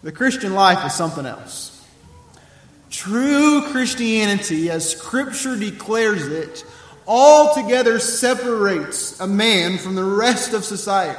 The Christian life is something else. True Christianity, as Scripture declares it, altogether separates a man from the rest of society.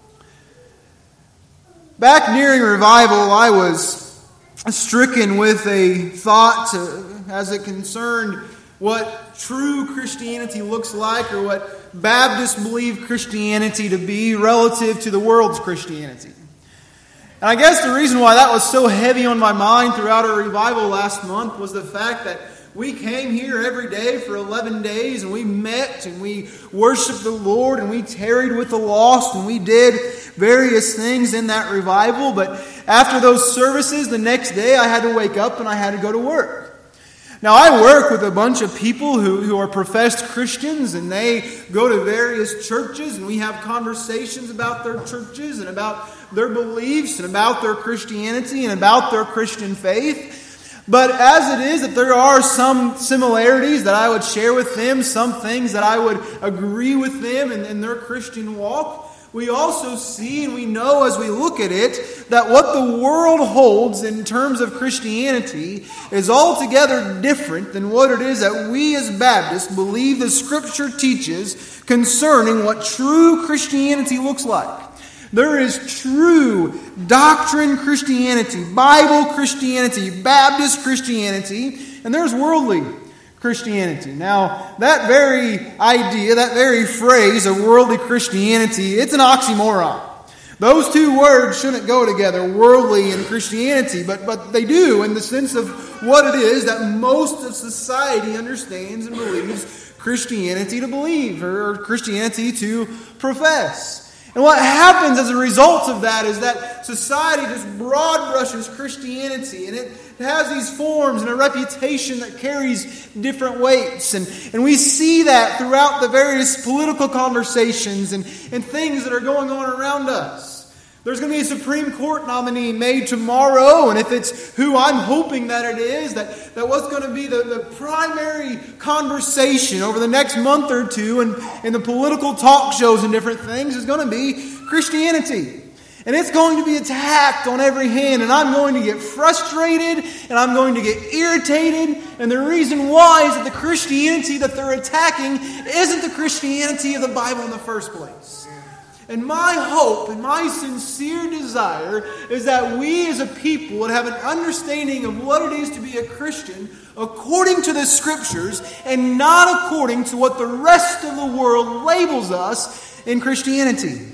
Back nearing revival, I was stricken with a thought as it concerned what true Christianity looks like, or what Baptists believe Christianity to be relative to the world's Christianity. And I guess the reason why that was so heavy on my mind throughout our revival last month was the fact that we came here every day for 11 days, and we met, and we worshiped the Lord, and we tarried with the lost, and we did various things in that revival. But after those services, the next day I had to wake up and I had to go to work. Now, I work with a bunch of people who are professed Christians, and they go to various churches, and we have conversations about their churches and about their beliefs and about their Christianity and about their Christian faith. But as it is that there are some similarities that I would share with them, some things that I would agree with them in their Christian walk, we also see and we know as we look at it that what the world holds in terms of Christianity is altogether different than what it is that we as Baptists believe the Scripture teaches concerning what true Christianity looks like. There is true doctrine Christianity, Bible Christianity, Baptist Christianity, and there's worldly Christianity. Now, that very idea, that very phrase of worldly Christianity, it's an oxymoron. Those two words shouldn't go together, worldly and Christianity, but they do in the sense of what it is that most of society understands and believes Christianity to believe, or Christianity to profess. And what happens as a result of that is that society just broad brushes Christianity, and it has these forms and a reputation that carries different weights. And we see that throughout the various political conversations and things that are going on around us. There's going to be a Supreme Court nominee made tomorrow, and if it's who I'm hoping that it is, that what's going to be the primary conversation over the next month or two in the political talk shows and different things is going to be Christianity. And it's going to be attacked on every hand, and I'm going to get frustrated, and I'm going to get irritated, and the reason why is that the Christianity that they're attacking isn't the Christianity of the Bible in the first place. And my hope and my sincere desire is that we as a people would have an understanding of what it is to be a Christian according to the Scriptures and not according to what the rest of the world labels us in Christianity.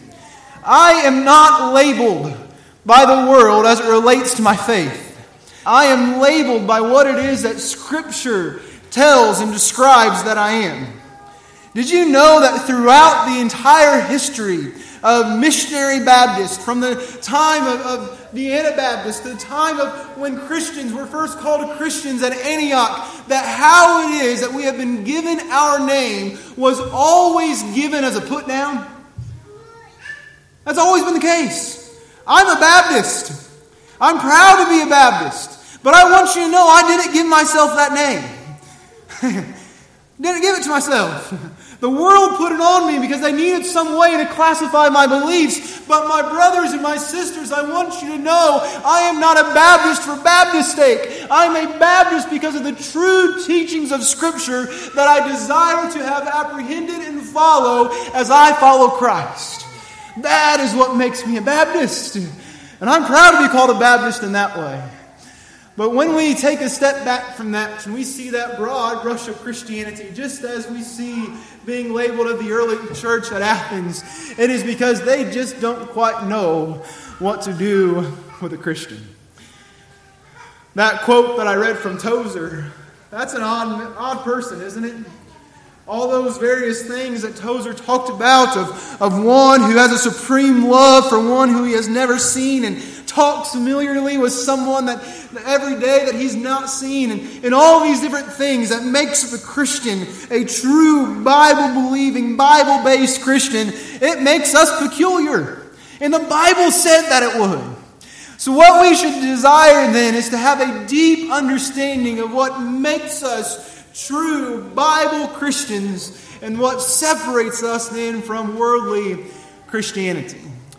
I am not labeled by the world as it relates to my faith. I am labeled by what it is that Scripture tells and describes that I am. Did you know that throughout the entire history of missionary Baptists, from the time of the Anabaptists to the time of when Christians were first called Christians at Antioch, that how it is that we have been given our name was always given as a put down? That's always been the case. I'm a Baptist. I'm proud to be a Baptist. But I want you to know I didn't give myself that name. Didn't give it to myself. The world put it on me because they needed some way to classify my beliefs. But my brothers and my sisters, I want you to know I am not a Baptist for Baptist's sake. I'm a Baptist because of the true teachings of Scripture that I desire to have apprehended and follow as I follow Christ. That is what makes me a Baptist. And I'm proud to be called a Baptist in that way. But when we take a step back from that and we see that broad brush of Christianity, just as we see being labeled of the early church at Athens, it is because they just don't quite know what to do with a Christian. That quote that I read from Tozer, that's an odd person, isn't it? All those various things that Tozer talked about of one who has a supreme love for one who he has never seen, and talks familiarly with someone that every day that he's not seen, and all these different things that makes the Christian a true Bible-believing, Bible-based Christian. It makes us peculiar. And the Bible said that it would. So what we should desire then is to have a deep understanding of what makes us true Bible Christians and what separates us then from worldly Christianity.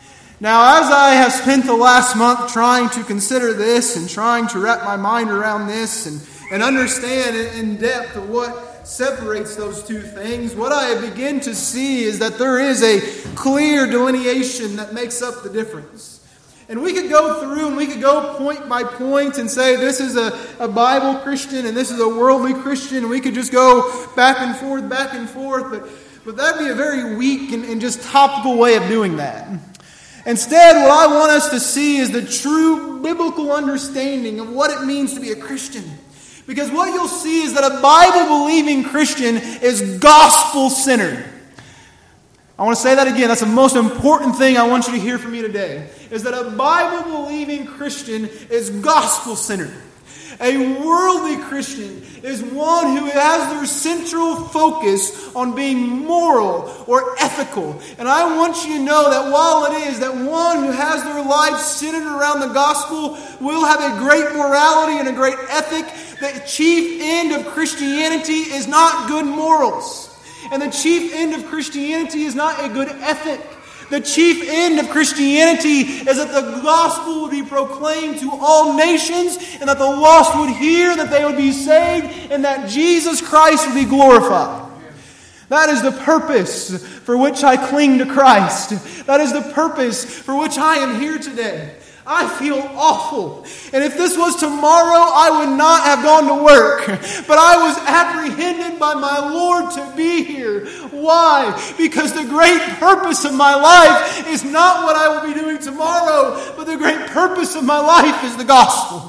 Now, as I have spent the last month trying to consider this and trying to wrap my mind around this and understand in depth what separates those two things, what I begin to see is that there is a clear delineation that makes up the difference. And we could go through and we could go point by point and say this is a Bible Christian and this is a worldly Christian. And we could just go back and forth. But that'd be a very weak and just topical way of doing that. Instead, what I want us to see is the true biblical understanding of what it means to be a Christian. Because what you'll see is that a Bible-believing Christian is gospel-centered. I want to say that again. That's the most important thing I want you to hear from me today. Is that a Bible-believing Christian is gospel-centered. A worldly Christian is one who has their central focus on being moral or ethical. And I want you to know that while it is that one who has their life centered around the gospel will have a great morality and a great ethic, the chief end of Christianity is not good morals. And the chief end of Christianity is not a good ethic. The chief end of Christianity is that the gospel would be proclaimed to all nations and that the lost would hear, that they would be saved, and that Jesus Christ would be glorified. That is the purpose for which I cling to Christ. That is the purpose for which I am here today. I feel awful. And if this was tomorrow, I would not have gone to work. But I was apprehended by my Lord to be here. Why? Because the great purpose of my life is not what I will be doing tomorrow, but the great purpose of my life is the gospel.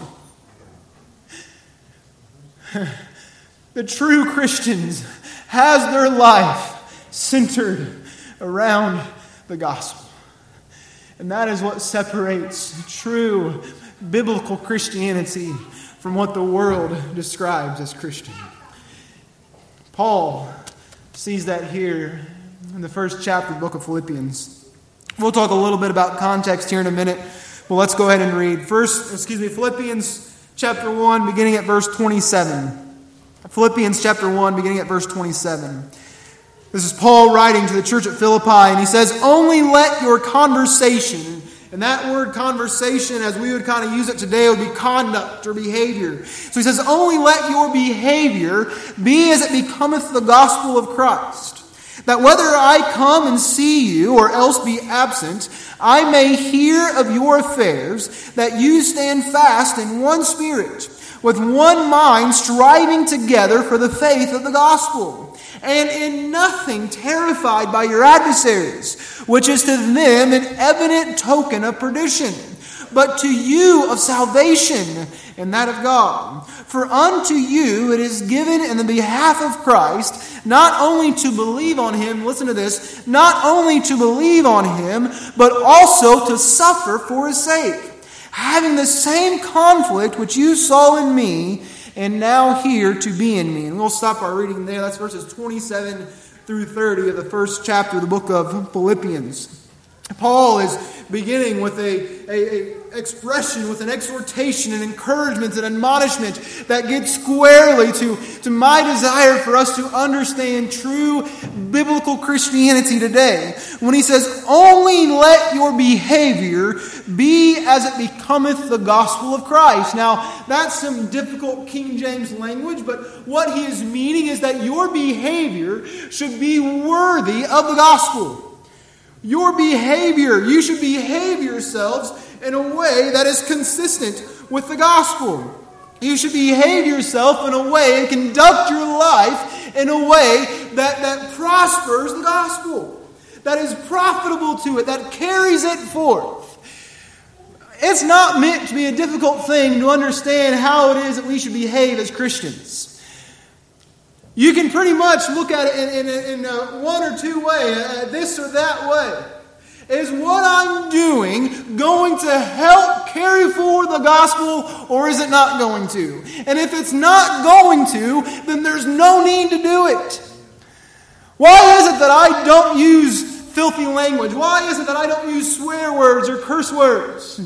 The true Christians has their life centered around the gospel. And that is what separates true biblical Christianity from what the world describes as Christian. Paul sees that here in the first chapter of the book of Philippians. We'll talk a little bit about context here in a minute, but let's go ahead and read. Philippians chapter 1, beginning at verse 27. Philippians chapter 1, beginning at verse 27. This is Paul writing to the church at Philippi, and he says, "Only let your conversation," and that word conversation, as we would kind of use it today, would be conduct or behavior. So he says, "Only let your behavior be as it becometh the gospel of Christ, that whether I come and see you or else be absent, I may hear of your affairs, that you stand fast in one spirit, with one mind, striving together for the faith of the gospel, and in nothing terrified by your adversaries, which is to them an evident token of perdition, but to you of salvation, and that of God. For unto you it is given in the behalf of Christ, not only to believe on Him," listen to this, "not only to believe on Him, but also to suffer for His sake, having the same conflict which you saw in me, and now here to be in me." And we'll stop our reading there. That's verses 27 through 30 of the first chapter of the book of Philippians. Paul is beginning with a expression, with an exhortation, an encouragement, an admonishment that gets squarely to my desire for us to understand true biblical Christianity today. When he says, "Only let your behavior be as it becometh the gospel of Christ." Now, that's some difficult King James language, but what he is meaning is that your behavior should be worthy of the gospel. Your behavior, you should behave yourselves in a way that is consistent with the gospel. You should behave yourself in a way and conduct your life in a way that prospers the gospel, that is profitable to it, that carries it forth. It's not meant to be a difficult thing to understand how it is that we should behave as Christians. You can pretty much look at it in one or two ways, this or that way. Is what I'm doing going to help carry forward the gospel, or is it not going to? And if it's not going to, then there's no need to do it. Why is it that I don't use filthy language? Why is it that I don't use swear words or curse words?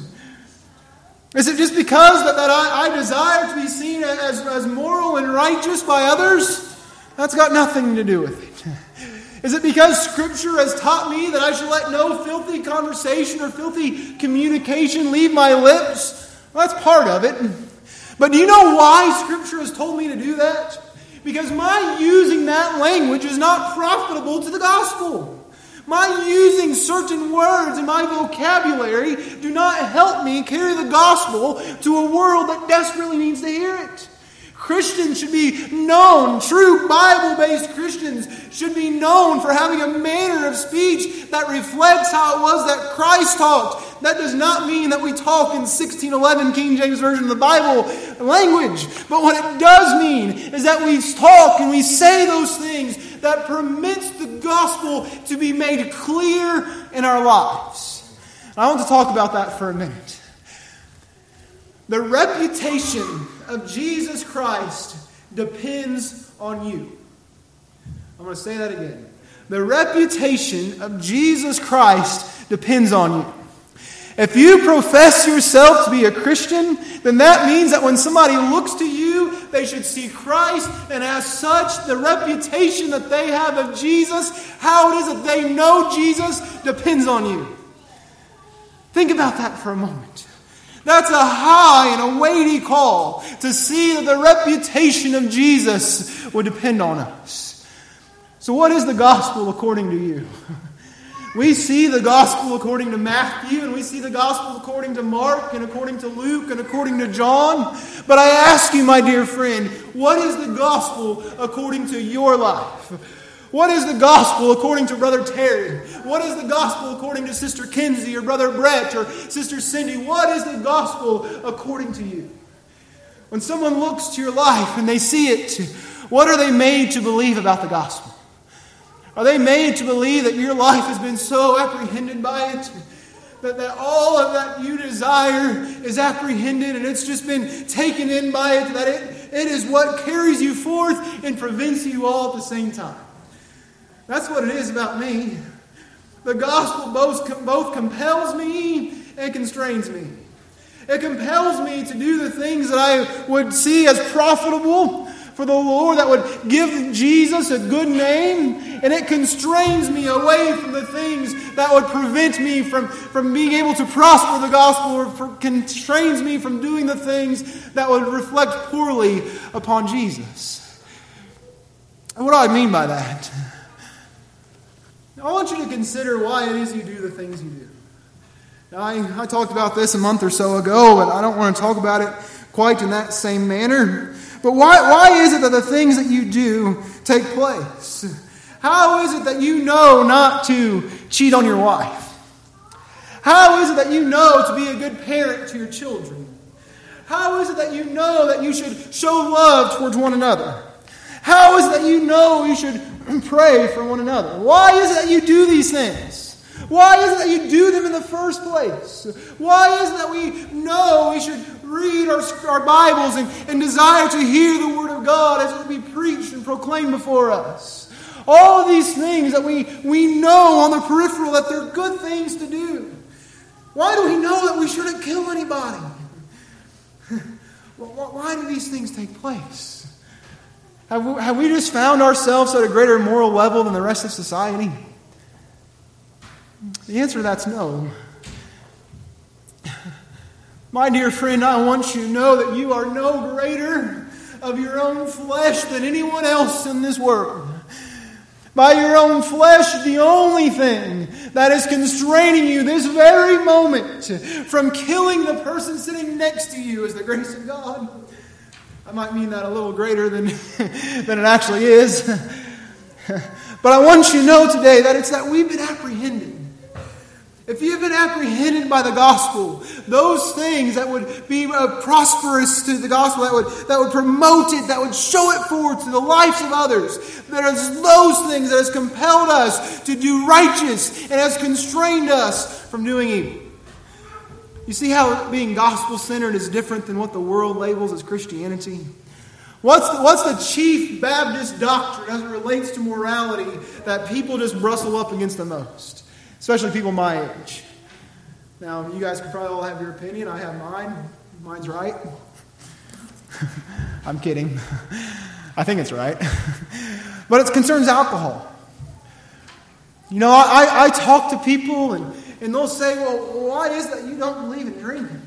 Is it just because that I desire to be seen as moral and righteous by others? That's got nothing to do with it. Is it because Scripture has taught me that I should let no filthy conversation or filthy communication leave my lips? Well, that's part of it. But do you know why Scripture has told me to do that? Because my using that language is not profitable to the gospel. My using certain words in my vocabulary do not help me carry the gospel to a world that desperately needs to hear it. Christians should be known, true Bible-based Christians should be known for having a manner of speech that reflects how it was that Christ talked. That does not mean that we talk in 1611 King James Version of the Bible language. But what it does mean is that we talk and we say those things that permits the gospel to be made clear in our lives. I want to talk about that for a minute. The reputation of Jesus Christ depends on you. I'm going to say that again. The reputation of Jesus Christ depends on you. If you profess yourself to be a Christian, then that means that when somebody looks to you, they should see Christ, and as such, the reputation that they have of Jesus, how it is that they know Jesus, depends on you. Think about that for a moment. That's a high and a weighty call to see that the reputation of Jesus would depend on us. So what is the gospel according to you? We see the gospel according to Matthew, and we see the gospel according to Mark, and according to Luke, and according to John. But I ask you, my dear friend, what is the gospel according to your life? What is the gospel according to Brother Terry? What is the gospel according to Sister Kinsey or Brother Brett or Sister Cindy? What is the gospel according to you? When someone looks to your life and they see it, what are they made to believe about the gospel? Are they made to believe that your life has been so apprehended by it? That all of that you desire is apprehended and it's just been taken in by it? That it is what carries you forth and prevents you all at the same time? That's what it is about me. The gospel both compels me and constrains me. It compels me to do the things that I would see as profitable for the Lord, that would give Jesus a good name, and it constrains me away from the things that would prevent me from being able to prosper the gospel, or constrains me from doing the things that would reflect poorly upon Jesus. And what do I mean by that? I want you to consider why it is you do the things you do. Now, I talked about this a month or so ago, but I don't want to talk about it quite in that same manner. But why is it that the things that you do take place? How is it that you know not to cheat on your wife? How is it that you know to be a good parent to your children? How is it that you know that you should show love towards one another? How is it that you know you should pray for one another? Why is it that you do these things? Why is it that you do them in the first place? Why is it that we know we should read our Bibles and desire to hear the Word of God as it will be preached and proclaimed before us? All of these things that we know on the peripheral that they're good things to do. Why do we know that we shouldn't kill anybody? Why do these things take place? Have we just found ourselves at a greater moral level than the rest of society? The answer to that's no. My dear friend, I want you to know that you are no greater of your own flesh than anyone else in this world. By your own flesh, the only thing that is constraining you this very moment from killing the person sitting next to you is the grace of God. I might mean that a little greater than it actually is. But I want you to know today that it's that we've been apprehended. If you've been apprehended by the gospel, those things that would be prosperous to the gospel, that would promote it, that would show it forward to the lives of others, that is those things that has compelled us to do righteous and has constrained us from doing evil. You see how being gospel-centered is different than what the world labels as Christianity? What's the chief Baptist doctrine as it relates to morality that people just bristle up against the most? Especially people my age. Now, you guys can probably all have your opinion. I have mine. Mine's right. I'm kidding. I think it's right. But it concerns alcohol. I talk to people and they'll say, well, why is that you don't believe in drinking?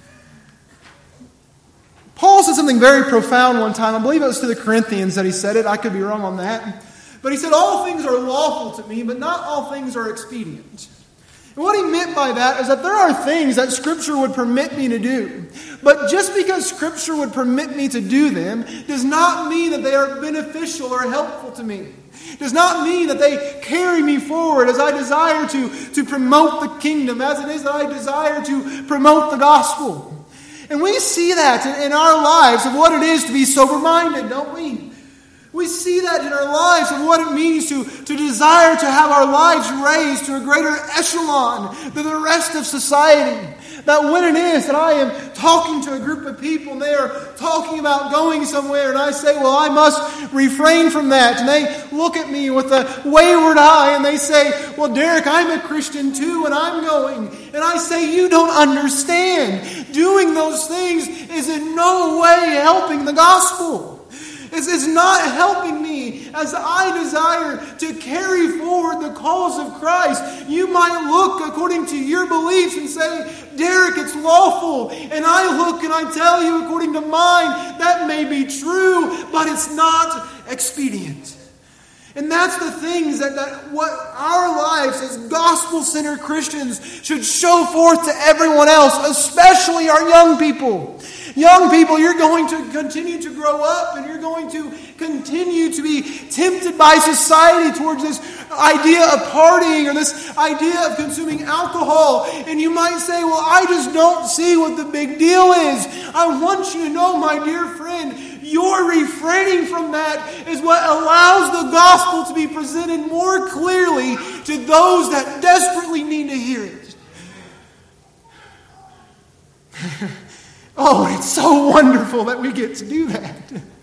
Paul said something very profound one time. I believe it was to the Corinthians that he said it. I could be wrong on that. But he said, all things are lawful to me, but not all things are expedient. And what he meant by that is that there are things that Scripture would permit me to do. But just because Scripture would permit me to do them does not mean that they are beneficial or helpful to me. Does not mean that they carry me forward as I desire to promote the kingdom, as it is that I desire to promote the gospel. And we see that in our lives of what it is to be sober-minded, don't we? We see that in our lives of what it means to desire to have our lives raised to a greater echelon than the rest of society. That when it is that I am talking to a group of people and they are talking about going somewhere and I say, well, I must refrain from that. And they look at me with a wayward eye and they say, well, Derek, I'm a Christian too and I'm going. And I say, you don't understand. Doing those things is in no way helping the gospel. It's not helping me as I desire to carry forward the cause of Christ. You might look according to your beliefs and say, Derek, it's lawful. And I look and I tell you according to mine, that may be true, but it's not expedient. And that's the things that what our lives as gospel-centered Christians should show forth to everyone else, especially our young people. Young people, you're going to continue to grow up and you're going to continue to be tempted by society towards this idea of partying or this idea of consuming alcohol. And you might say, well, I just don't see what the big deal is. I want you to know, my dear friend, your refraining from that is what allows the gospel to be presented more clearly to those that desperately need to hear it. Oh, it's so wonderful that we get to do that.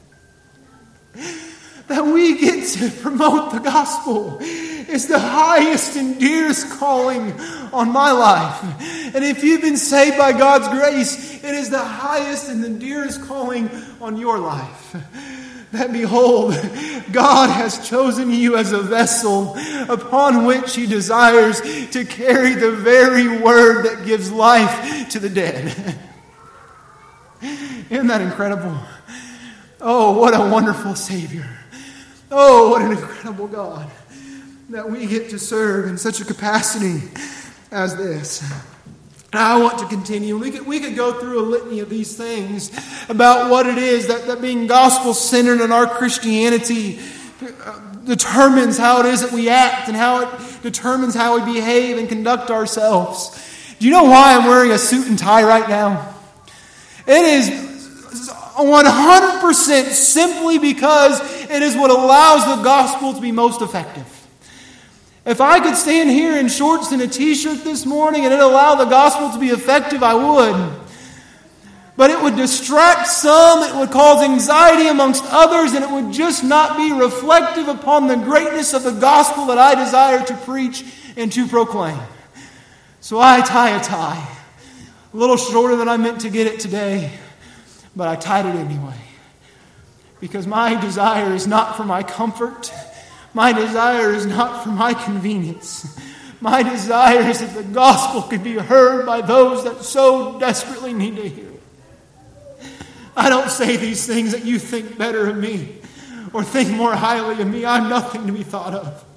That we get to promote the gospel. It's the highest and dearest calling on my life. And if you've been saved by God's grace, it is the highest and the dearest calling on your life. That behold, God has chosen you as a vessel upon which He desires to carry the very word that gives life to the dead. Isn't that incredible? Oh, what a wonderful Savior. Oh, what an incredible God that we get to serve in such a capacity as this. Now, I want to continue. We could go through a litany of these things about what it is that being gospel-centered in our Christianity determines how it is that we act and how it determines how we behave and conduct ourselves. Do you know why I'm wearing a suit and tie right now? It is 100% simply because it is what allows the gospel to be most effective. If I could stand here in shorts and a t-shirt this morning and it allowed the gospel to be effective, I would. But it would distract some, it would cause anxiety amongst others, and it would just not be reflective upon the greatness of the gospel that I desire to preach and to proclaim. So I tie a tie. A little shorter than I meant to get it today, but I tied it anyway. Because my desire is not for my comfort. My desire is not for my convenience. My desire is that the gospel could be heard by those that so desperately need to hear it. I don't say these things that you think better of me or think more highly of me. I'm nothing to be thought of.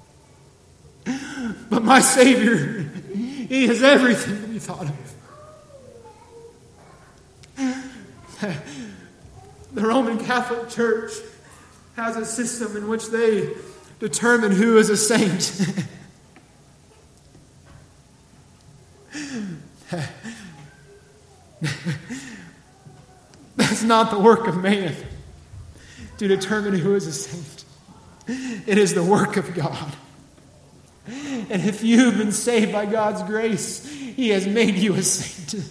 But my Savior, He is everything to be thought of. The Roman Catholic Church has a system in which they determine who is a saint. That's not the work of man to determine who is a saint. It is the work of God. And if you've been saved by God's grace, He has made you a saint.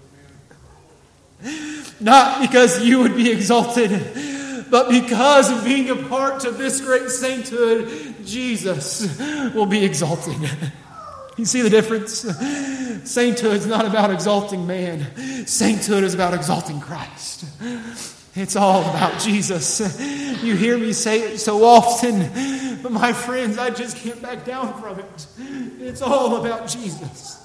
Not because you would be exalted, but because of being a part of this great sainthood, Jesus will be exalted. You see the difference? Sainthood is not about exalting man. Sainthood is about exalting Christ. It's all about Jesus. You hear me say it so often, But my friends, I just can't back down from it. It's all about Jesus.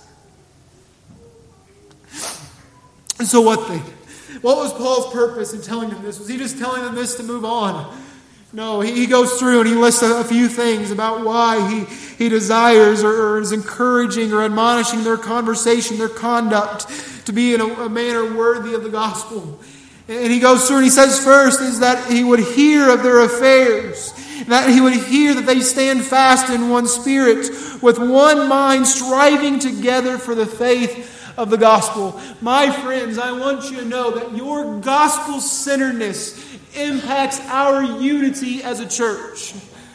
And so what then? What was Paul's purpose in telling them this? Was he just telling them this to move on? No, he goes through and he lists a few things about why he desires or is encouraging or admonishing their conversation, their conduct to be in a manner worthy of the gospel. And he goes through and he says first is that he would hear of their affairs, that he would hear that they stand fast in one spirit, with one mind, striving together for the faith of the gospel. My friends, I want you to know that your gospel-centeredness impacts our unity as a church.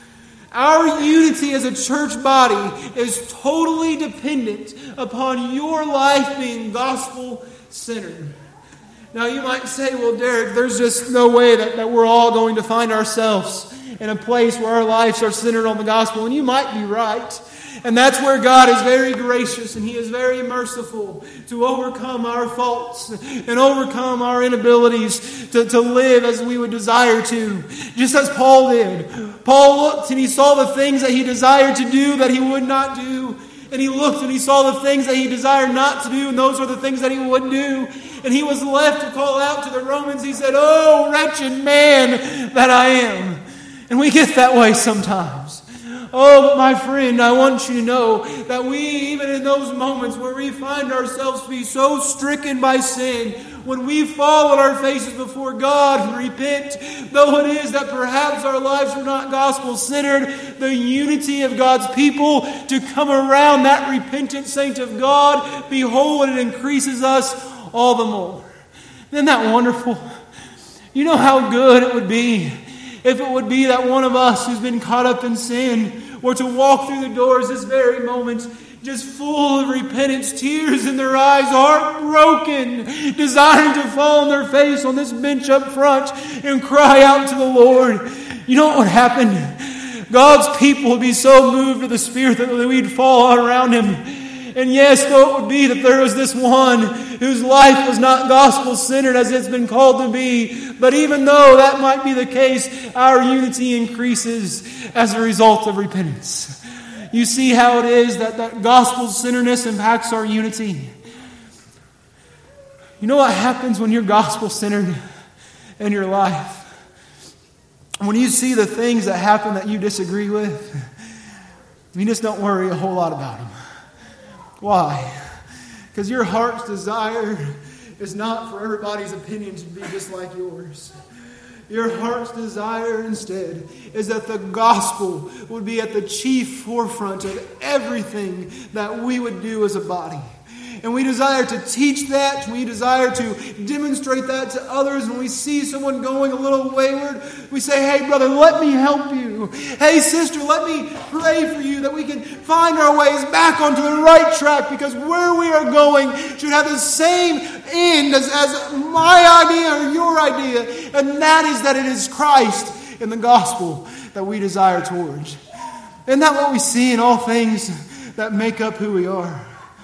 Our unity as a church body is totally dependent upon your life being gospel-centered. Now you might say, well, Derek, there's just no way that we're all going to find ourselves in a place where our lives are centered on the gospel. And you might be right. And that's where God is very gracious and He is very merciful to overcome our faults and overcome our inabilities to live as we would desire to. Just as Paul did. Paul looked and he saw the things that he desired to do that he would not do. And he looked and he saw the things that he desired not to do, and those are the things that he would do. And he was left to call out to the Romans. He said, "Oh, wretched man that I am." And we get that way sometimes. Oh, but my friend, I want you to know that we, even in those moments where we find ourselves to be so stricken by sin, when we fall on our faces before God and repent, though it is that perhaps our lives are not gospel-centered, the unity of God's people to come around that repentant saint of God, behold, it increases us all the more. Isn't that wonderful? You know how good it would be if it would be that one of us who's been caught up in sin were to walk through the doors this very moment just full of repentance, tears in their eyes, heartbroken, desiring to fall on their face on this bench up front and cry out to the Lord. You know what would happen? God's people would be so moved with the Spirit that we'd fall around Him. And yes, though it would be that there was this one whose life was not gospel-centered as it's been called to be, but even though that might be the case, our unity increases as a result of repentance. You see how it is that gospel-centeredness impacts our unity. You know what happens when you're gospel-centered in your life? When you see the things that happen that you disagree with, you just don't worry a whole lot about them. Why? Because your heart's desire is not for everybody's opinion to be just like yours. Your heart's desire instead is that the gospel would be at the chief forefront of everything that we would do as a body. And we desire to teach that. We desire to demonstrate that to others. When we see someone going a little wayward, we say, "Hey, brother, let me help you. Hey, sister, let me pray for you that we can find our ways back onto the right track, because where we are going should have the same end as my idea or your idea. And that is that it is Christ in the gospel that we desire towards." Isn't that what we see in all things that make up who we are?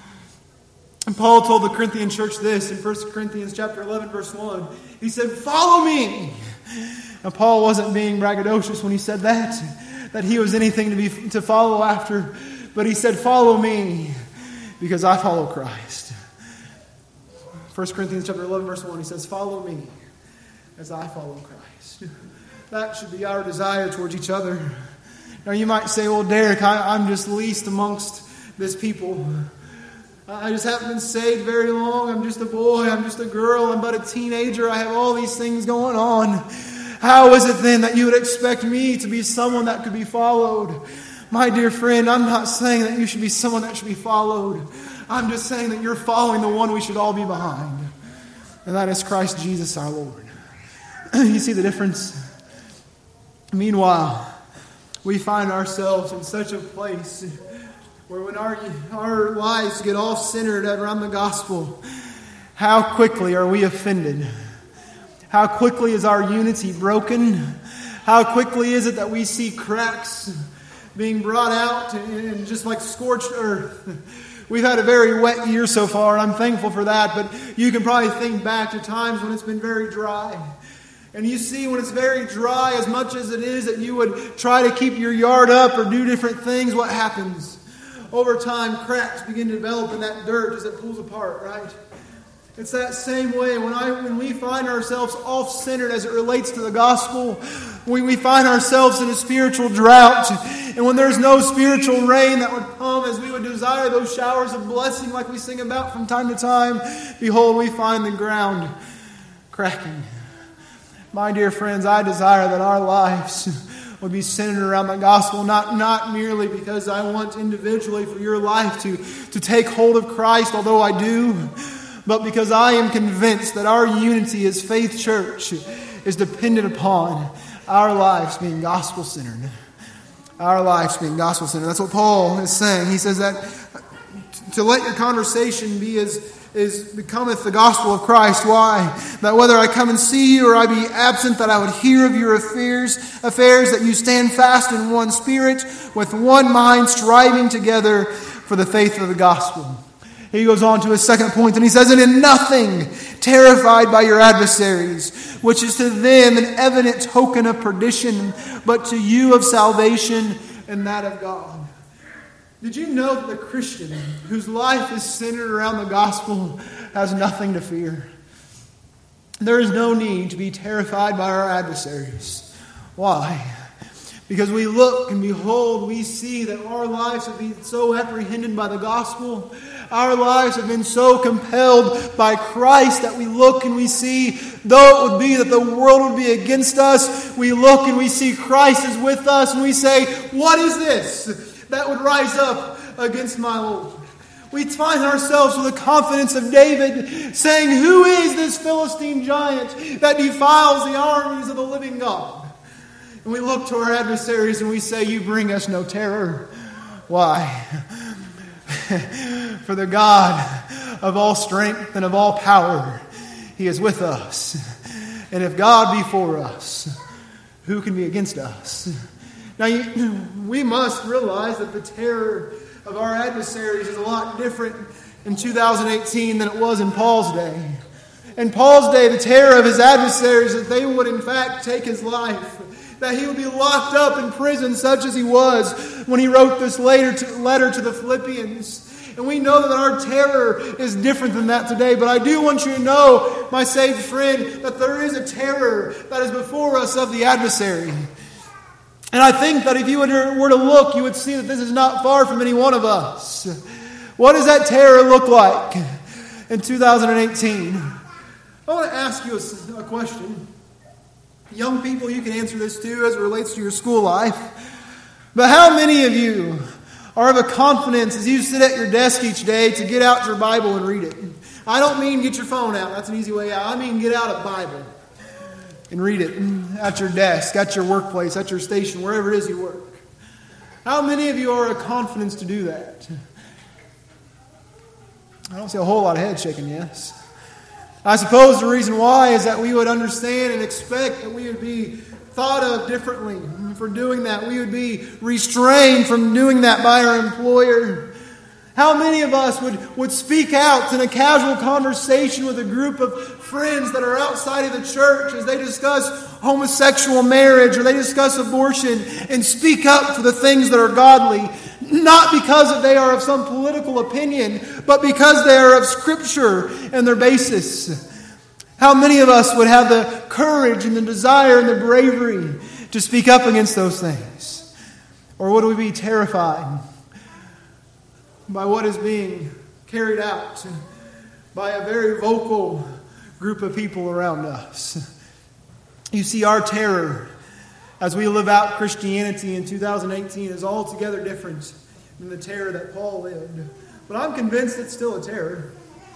And Paul told the Corinthian church this in 1 Corinthians chapter 11, verse 1. He said, "Follow me." Now, Paul wasn't being braggadocious when he said that he was anything to follow after. But he said, "Follow me, because I follow Christ." 1 Corinthians chapter 11, verse 1, he says, "Follow me, as I follow Christ." That should be our desire towards each other. Now, you might say, "Well, Derek, I'm just least amongst this people. I just haven't been saved very long. I'm just a boy. I'm just a girl. I'm but a teenager. I have all these things going on. How is it then that you would expect me to be someone that could be followed?" My dear friend, I'm not saying that you should be someone that should be followed. I'm just saying that you're following the one we should all be behind. And that is Christ Jesus our Lord. You see the difference? Meanwhile, we find ourselves in such a place where when our lives get all centered around the gospel, how quickly are we offended? How quickly is our unity broken? How quickly is it that we see cracks being brought out and just like scorched earth? We've had a very wet year so far, and I'm thankful for that, but you can probably think back to times when it's been very dry. And you see when it's very dry, as much as it is that you would try to keep your yard up or do different things, what happens? Over time, cracks begin to develop in that dirt as it pulls apart, right? It's that same way when we find ourselves off-centered as it relates to the gospel. We find ourselves in a spiritual drought. And when there's no spiritual rain that would come as we would desire those showers of blessing like we sing about from time to time, behold, we find the ground cracking. My dear friends, I desire that our lives would be centered around the gospel, not merely because I want individually for your life to take hold of Christ, although I do, but because I am convinced that our unity as Faith Church is dependent upon our lives being gospel-centered. Our lives being gospel-centered. That's what Paul is saying. He says that to let your conversation be as becometh the gospel of Christ. Why? That whether I come and see you or I be absent, that I would hear of your affairs, that you stand fast in one spirit, with one mind, striving together for the faith of the gospel. He goes on to his second point, and he says, and in nothing terrified by your adversaries, which is to them an evident token of perdition, but to you of salvation and that of God. Did you know that the Christian whose life is centered around the gospel has nothing to fear? There is no need to be terrified by our adversaries. Why? Because we look and behold, we see that our lives have been so apprehended by the gospel. Our lives have been so compelled by Christ that we look and we see, though it would be that the world would be against us, we look and we see Christ is with us and we say, what is this that would rise up against my Lord? We find ourselves with the confidence of David saying, who is this Philistine giant that defiles the armies of the living God? And we look to our adversaries and we say, you bring us no terror. Why? For the God of all strength and of all power, He is with us. And if God be for us, who can be against us? Now, we must realize that the terror of our adversaries is a lot different in 2018 than it was in Paul's day. In Paul's day, the terror of his adversaries is that they would in fact take his life, that he would be locked up in prison such as he was when he wrote this letter to the Philippians. And we know that our terror is different than that today. But I do want you to know, my saved friend, that there is a terror that is before us of the adversary. And I think that if you were to look, you would see that this is not far from any one of us. What does that terror look like in 2018? I want to ask you a question. Young people, you can answer this too as it relates to your school life. But how many of you are of a confidence as you sit at your desk each day to get out your Bible and read it? I don't mean get your phone out. That's an easy way out. I mean get out a Bible and read it at your desk, at your workplace, at your station, wherever it is you work. How many of you are of confidence to do that? I don't see a whole lot of head shaking yes. I suppose the reason why is that we would understand and expect that we would be thought of differently for doing that. We would be restrained from doing that by our employer. How many of us would speak out in a casual conversation with a group of friends that are outside of the church as they discuss homosexual marriage or they discuss abortion and speak up for the things that are godly? Not because they are of some political opinion, but because they are of Scripture and their basis. How many of us would have the courage and the desire and the bravery to speak up against those things? Or would we be terrified by what is being carried out by a very vocal group of people around us? You see, our terror as we live out Christianity in 2018 is altogether different than the terror that Paul lived. But I'm convinced it's still a terror.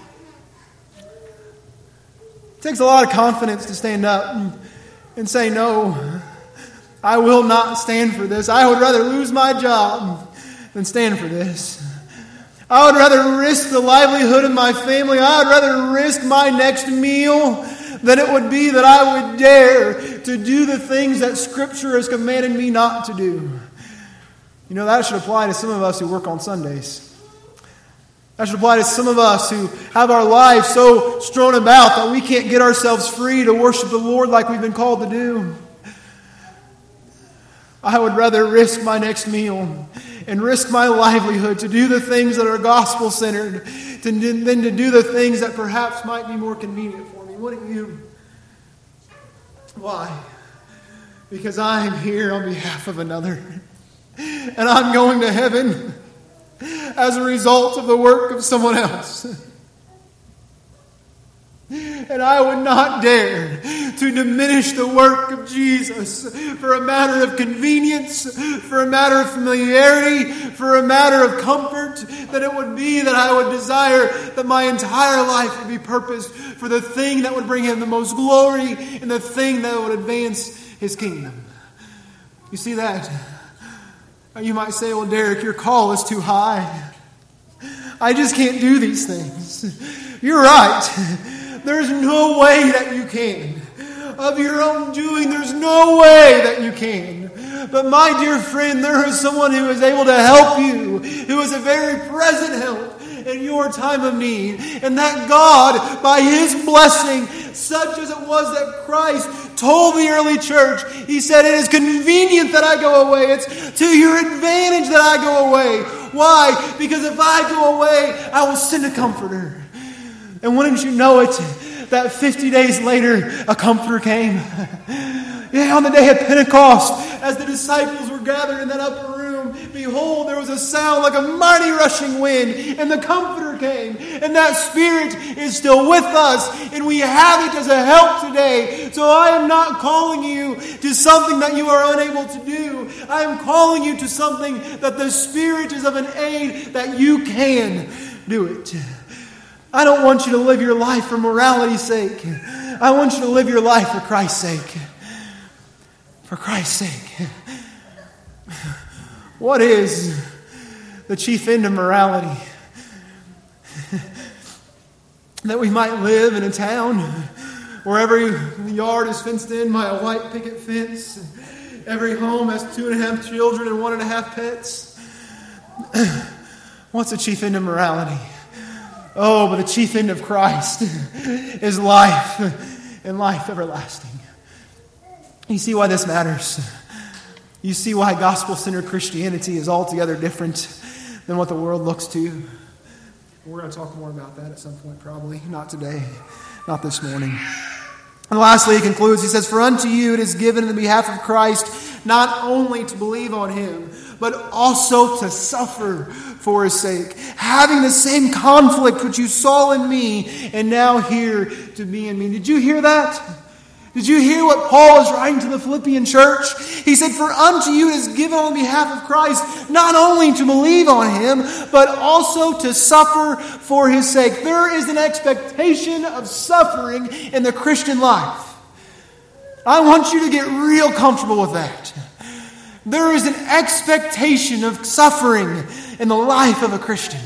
It takes a lot of confidence to stand up and say, no, I will not stand for this. I would rather lose my job than stand for this. I would rather risk the livelihood of my family. I would rather risk my next meal than it would be that I would dare to do the things that Scripture has commanded me not to do. You know, that should apply to some of us who work on Sundays. That should apply to some of us who have our lives so strewn about that we can't get ourselves free to worship the Lord like we've been called to do. I would rather risk my next meal and risk my livelihood to do the things that are gospel-centered than to do the things that perhaps might be more convenient for me. Wouldn't you? Why? Because I am here on behalf of another. And I'm going to heaven as a result of the work of someone else. And I would not dare to diminish the work of Jesus for a matter of convenience, for a matter of familiarity, for a matter of comfort, that it would be that I would desire that my entire life would be purposed for the thing that would bring Him the most glory and the thing that would advance His kingdom. You see that? You might say, well, Derek, your call is too high. I just can't do these things. You're right. There's no way that you can. Of your own doing, there's no way that you can. But my dear friend, there is someone who is able to help you, who is a very present help in your time of need. And that God, by His blessing, such as it was that Christ told the early church, He said, it is convenient that I go away. It's to your advantage that I go away. Why? Because if I go away, I will send a comforter. And wouldn't you know it, that 50 days later, a comforter came. Yeah, on the day of Pentecost, as the disciples were gathered in that upper room, behold, there was a sound like a mighty rushing wind, and the comforter came. And that Spirit is still with us, and we have it as a help today. So I am not calling you to something that you are unable to do. I am calling you to something that the Spirit is of an aid that you can do it. I don't want you to live your life for morality's sake. I want you to live your life for Christ's sake. For Christ's sake. What is the chief end of morality? That we might live in a town where every yard is fenced in by a white picket fence. Every home has 2.5 children and 1.5 pets. What's the chief end of morality? Oh, but the chief end of Christ is life and life everlasting. You see why this matters? You see why gospel-centered Christianity is altogether different than what the world looks to? We're going to talk more about that at some point, probably. Not today. Not this morning. And lastly, he concludes, he says, for unto you it is given in the behalf of Christ not only to believe on Him, but also to suffer for His sake, having the same conflict which you saw in me, and now hear to be in me. Did you hear that? Did you hear what Paul is writing to the Philippian church? He said, for unto you is given on behalf of Christ not only to believe on Him, but also to suffer for His sake. There is an expectation of suffering in the Christian life. I want you to get real comfortable with that. There is an expectation of suffering in the life of a Christian.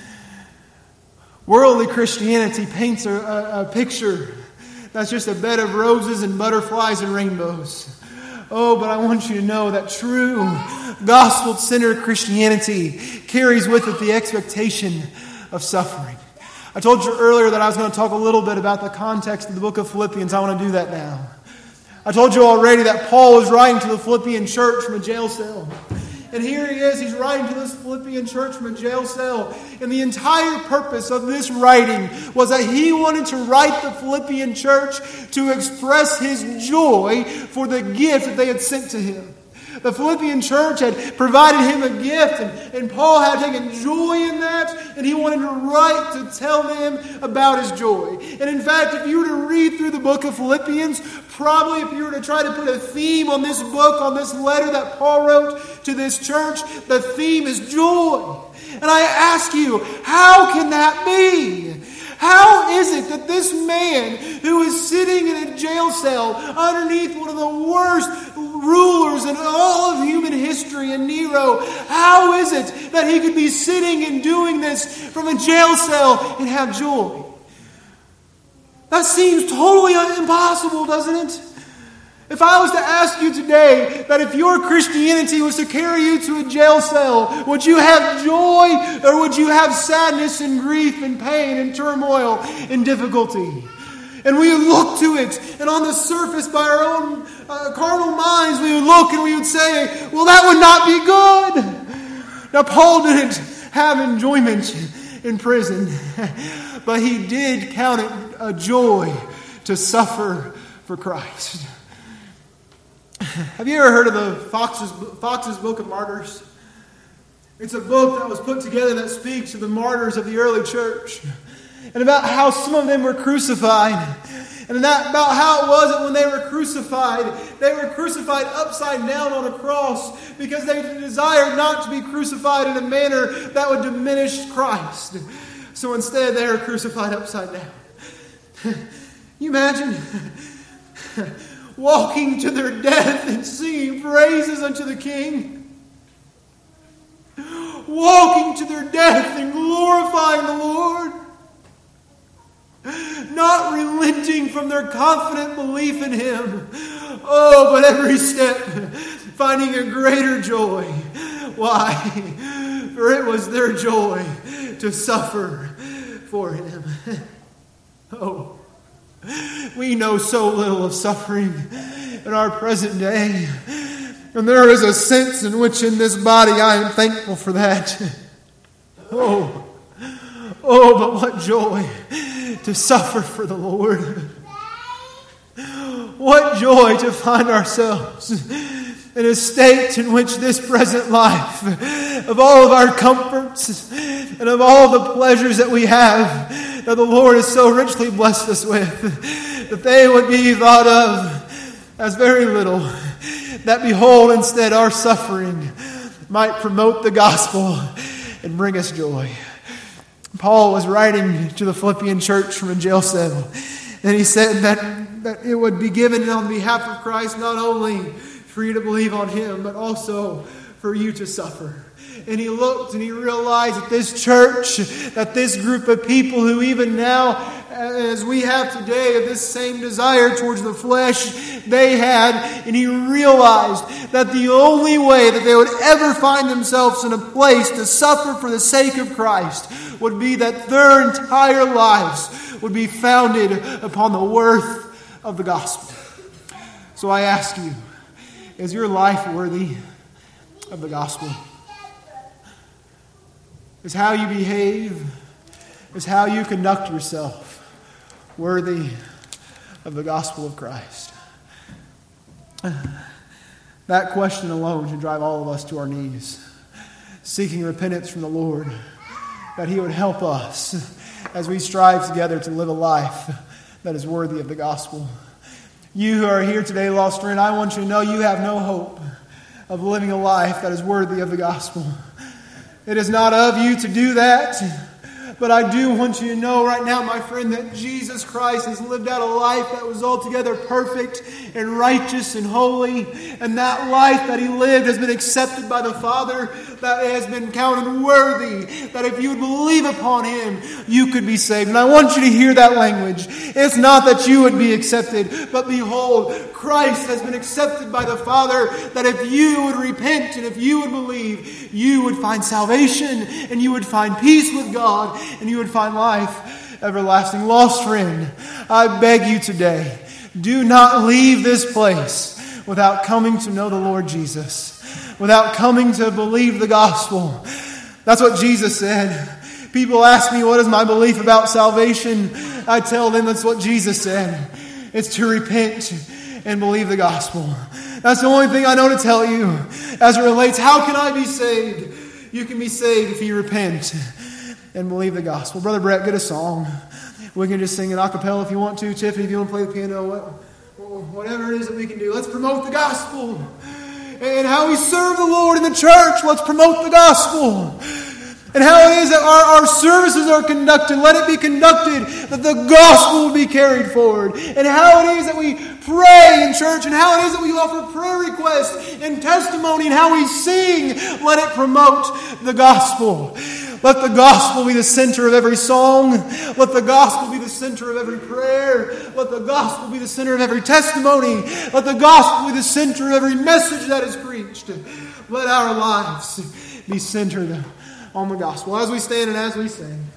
Worldly Christianity paints a picture that's just a bed of roses and butterflies and rainbows. Oh, but I want you to know that true gospel-centered Christianity carries with it the expectation of suffering. I told you earlier that I was going to talk a little bit about the context of the book of Philippians. I want to do that now. I told you already that Paul was writing to the Philippian church from a jail cell. And here he is, he's writing to this Philippian church from a jail cell. And the entire purpose of this writing was that he wanted to write the Philippian church to express his joy for the gift that they had sent to him. The Philippian church had provided him a gift, and Paul had taken joy in that, and he wanted to write to tell them about his joy. And in fact, if you were to read through the book of Philippians, probably if you were to try to put a theme on this book, on this letter that Paul wrote to this church, the theme is joy. And I ask you, how can that be? How is it that this man who is sitting in a jail cell underneath one of the worst rulers in all of human history, in Nero, how is it that he could be sitting and doing this from a jail cell and have joy? That seems totally impossible, doesn't it? If I was to ask you today that if your Christianity was to carry you to a jail cell, would you have joy or would you have sadness and grief and pain and turmoil and difficulty? And we would look to it, and on the surface, by our own carnal minds, we would look and we would say, well, that would not be good. Now, Paul didn't have enjoyment in prison, but he did count it a joy to suffer for Christ. Have you ever heard of the Fox's Book of Martyrs? It's a book that was put together that speaks of the martyrs of the early church, and about how some of them were crucified. And about how it was that when they were crucified upside down on a cross because they desired not to be crucified in a manner that would diminish Christ. So instead they were crucified upside down. You imagine walking to their death and singing praises unto the King? Walking to their death and glorifying the Lord? Not relenting from their confident belief in Him. Oh, but every step finding a greater joy. Why? For it was their joy to suffer for Him. Oh, we know so little of suffering in our present day. And there is a sense in which in this body I am thankful for that. Oh, but what joy to suffer for the Lord. What joy to find ourselves in a state in which this present life, of all of our comforts and of all the pleasures that we have, that the Lord has so richly blessed us with, that they would be thought of as very little, that behold, instead our suffering might promote the gospel and bring us joy. Paul was writing to the Philippian church from a jail cell, and he said that it would be given on behalf of Christ not only for you to believe on Him, but also for you to suffer. And he looked and he realized that this church, that this group of people who even now, as we have today, have this same desire towards the flesh they had, and he realized that the only way that they would ever find themselves in a place to suffer for the sake of Christ would be that their entire lives would be founded upon the worth of the gospel. So I ask you, is your life worthy of the gospel? Is how you behave, is how you conduct yourself worthy of the gospel of Christ? That question alone should drive all of us to our knees, seeking repentance from the Lord, that He would help us as we strive together to live a life that is worthy of the gospel. You who are here today, lost friend, I want you to know you have no hope of living a life that is worthy of the gospel. It is not of you to do that. But I do want you to know right now, my friend, that Jesus Christ has lived out a life that was altogether perfect and righteous and holy. And that life that He lived has been accepted by the Father, that has been counted worthy, that if you would believe upon Him, you could be saved. And I want you to hear that language. It's not that you would be accepted, but behold, Christ has been accepted by the Father, that if you would repent and if you would believe, you would find salvation and you would find peace with God and you would find life everlasting. Lost friend, I beg you today, do not leave this place without coming to know the Lord Jesus, without coming to believe the gospel. That's what Jesus said. People ask me, what is my belief about salvation? I tell them that's what Jesus said. It's to repent and believe the gospel. That's the only thing I know to tell you as it relates. How can I be saved? You can be saved if you repent and believe the gospel. Brother Brett, get a song. We can just sing an a cappella if you want to. Tiffany, if you want to play the piano, whatever it is that we can do. Let's promote the gospel. And how we serve the Lord in the church, let's promote the gospel. And how it is that our services are conducted, let it be conducted that the gospel will be carried forward. And how it is that we pray in church, and how it is that we offer prayer requests and testimony, and how we sing, let it promote the gospel. Let the gospel be the center of every song. Let the gospel be the center of every prayer. Let the gospel be the center of every testimony. Let the gospel be the center of every message that is preached. Let our lives be centered on the gospel. As we stand and as we sing.